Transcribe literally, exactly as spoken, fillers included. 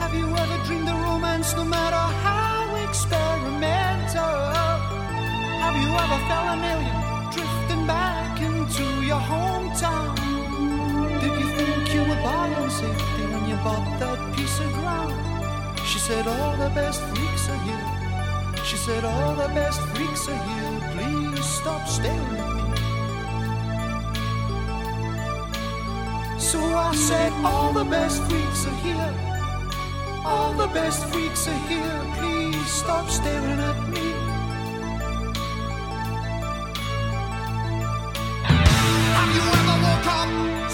Have you ever dreamed of romance, no matter how experimental? Have you ever felt an alien drifting back into your hometown? Did you think you were bought on safety when you bought that piece of ground? She said all the best freaks are here. She said all the best freaks are here. Please stop staring at me. So I said all the best freaks are here. All the best freaks are here. Please stop staring at me. Have you ever woke up